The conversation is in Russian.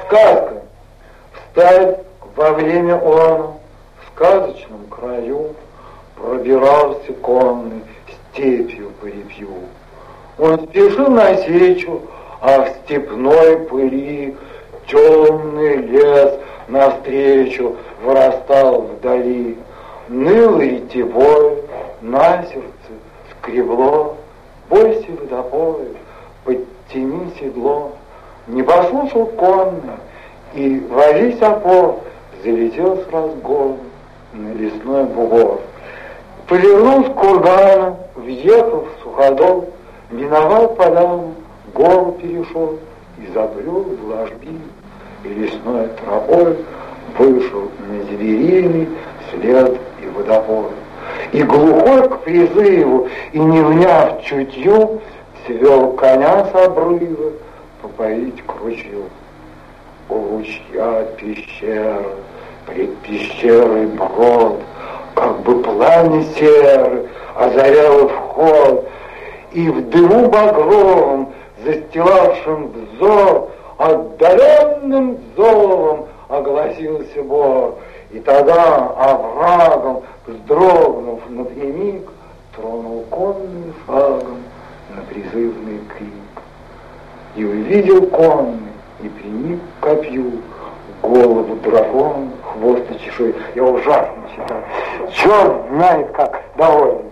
Сказка. Встать во время он в сказочном краю пробирался конный степью по репью. Он спешил навстречу, а в степной пыли темный лес навстречу вырастал вдали. Ныл ретевой, на сердце скребло, бойся водопоя, подтяни седло. Не послушал конный, и во весь опор залетел с разгона на лесной бугор. Повернул с кургана, въехал в суходол, миновал поляну, гору перешел и забрел в ложбину, и лесной тропой вышел на звериный след и водопой. И глухой к призыву, и не вняв чутью, свел коня с обрыва попоить к ручью. У ручья пещера, пред пещерой брод, как бы пламя серы озаряло вход, и в дыму багровом, застилавшим взор, отдаленным зовом огласился бор. И тогда оврагом, вздрогнув напрямик, тронул конным шагом на призывный крик. И увидел конный, и приник к копью, голову дракон, хвост и чешуй. Я ужасно считаю. Черт знает как доволен.